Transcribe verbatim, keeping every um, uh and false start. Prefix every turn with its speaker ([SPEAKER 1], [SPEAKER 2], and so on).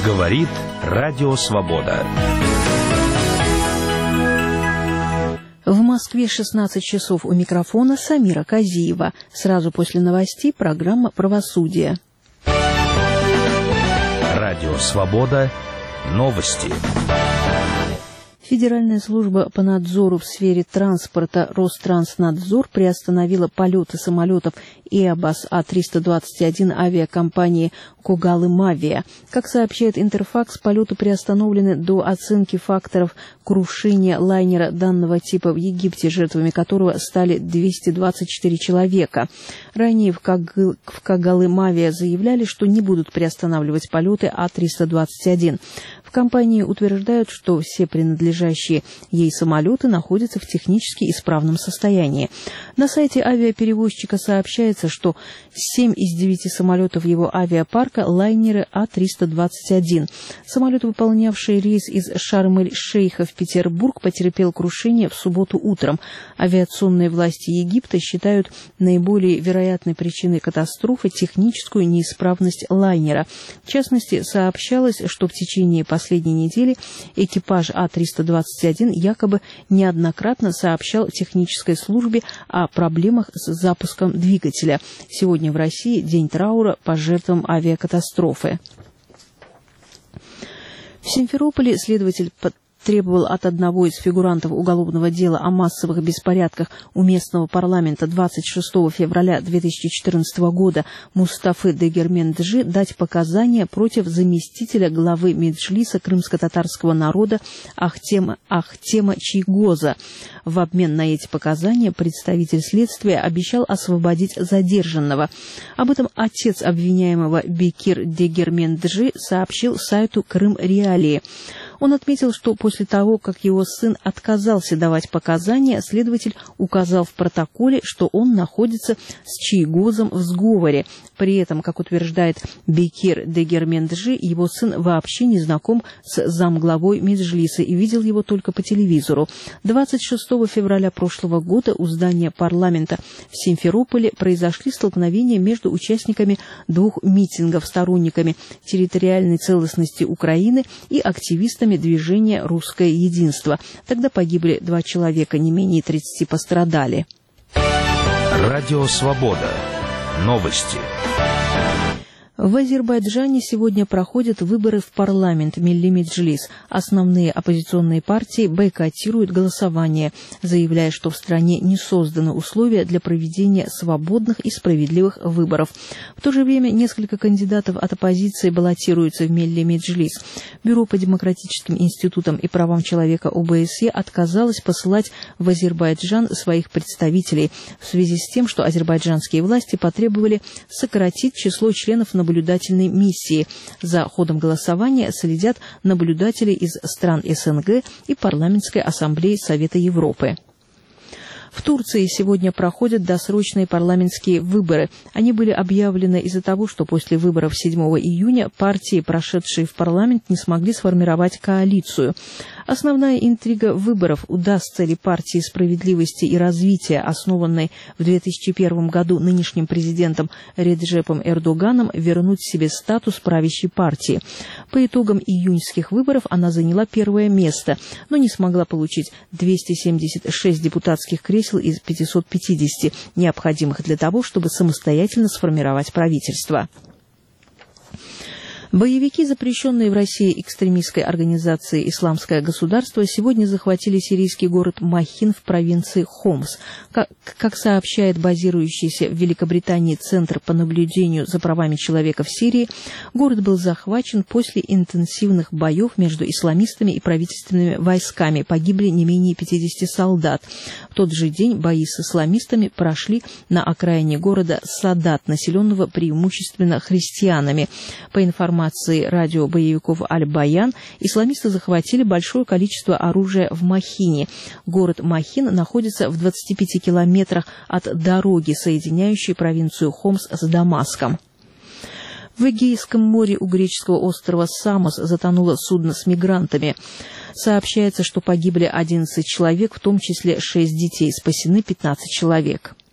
[SPEAKER 1] Говорит Радио Свобода.
[SPEAKER 2] В Москве шестнадцать часов, у микрофона Самира Казиева. Сразу после новостей программа «Правосудие».
[SPEAKER 1] Радио Свобода. Новости.
[SPEAKER 2] Федеральная служба по надзору в сфере транспорта Ространснадзор приостановила полеты самолетов Airbus А триста двадцать один авиакомпании Когалым-Авиа. Как сообщает Интерфакс, полеты приостановлены до оценки факторов крушения лайнера данного типа в Египте, жертвами которого стали двести двадцать четыре человека. Ранее в, Ког... в Когалым-Авиа заявляли, что не будут приостанавливать полеты А триста двадцать один. В компании утверждают, что все принадлежащие ей самолеты находятся в технически исправном состоянии. На сайте авиаперевозчика сообщается, что семь из девяти самолетов его авиапарка – лайнеры А триста двадцать один. Самолет, выполнявший рейс из Шарм-эль-Шейха в Петербург, потерпел крушение в субботу утром. Авиационные власти Египта считают наиболее вероятной причиной катастрофы техническую неисправность лайнера. В частности, сообщалось, что в течение последней недели экипаж А триста двадцать один якобы неоднократно сообщал технической службе о проблемах с запуском двигателя. Сегодня в России день траура по жертвам авиакатастрофы. В Симферополе следователь требовал от одного из фигурантов уголовного дела о массовых беспорядках у местного парламента двадцать шестого февраля две тысячи четырнадцатого года Мустафы Дегерменджи дать показания против заместителя главы Меджлиса крымско-татарского народа Ахтема, Ахтема Чийгоза. В обмен на эти показания представитель следствия обещал освободить задержанного. Об этом отец обвиняемого Бекир Дегерменджи сообщил сайту Крым Реалии. Он отметил, что после того, как его сын отказался давать показания, следователь указал в протоколе, что он находится с Чийгозом в сговоре. При этом, как утверждает Бекир Дегерменджи, его сын вообще не знаком с замглавой Меджлиса и видел его только по телевизору. двадцать шестого февраля прошлого года у здания парламента в Симферополе произошли столкновения между участниками двух митингов, сторонниками территориальной целостности Украины и активистами движения «Русское единство». Тогда погибли два человека, не менее тридцати пострадали.
[SPEAKER 1] Радио Свобода. Новости.
[SPEAKER 2] В Азербайджане сегодня проходят выборы в парламент Милли Меджлис. Основные оппозиционные партии бойкотируют голосование, заявляя, что в стране не созданы условия для проведения свободных и справедливых выборов. В то же время несколько кандидатов от оппозиции баллотируются в Милли Меджлис. Бюро по демократическим институтам и правам человека О Бэ Эс Е отказалось посылать в Азербайджан своих представителей в связи с тем, что азербайджанские власти потребовали сократить число членов на наблюдательной миссии. За ходом голосования следят наблюдатели из стран Эс Эн Гэ и Парламентской ассамблеи Совета Европы. В Турции сегодня проходят досрочные парламентские выборы. Они были объявлены из-за того, что после выборов седьмого июня партии, прошедшие в парламент, не смогли сформировать коалицию. Основная интрига выборов: удастся ли партии справедливости и развития, основанной в две тысячи первом году нынешним президентом Реджепом Эрдоганом, вернуть себе статус правящей партии. По итогам июньских выборов она заняла первое место, но не смогла получить двести семьдесят шесть депутатских кресел из пятисот пятидесяти, необходимых для того, чтобы самостоятельно сформировать правительство. Боевики, запрещенные в России экстремистской организацией «Исламское государство», сегодня захватили сирийский город Махин в провинции Хомс. Как, как сообщает базирующийся в Великобритании Центр по наблюдению за правами человека в Сирии, город был захвачен после интенсивных боев между исламистами и правительственными войсками. Погибли не менее пятидесяти солдат. В тот же день бои с исламистами прошли на окраине города Садат, населенного преимущественно христианами. По информации радио боевиков Аль-Баян, исламисты захватили большое количество оружия в Махине. Город Махин находится в двадцати пяти километрах от дороги, соединяющей провинцию Хомс с Дамаском. В Эгейском море у греческого острова Самос затонуло судно с мигрантами. Сообщается, что погибли одиннадцать человек, в том числе шесть детей, спасены пятнадцать человек.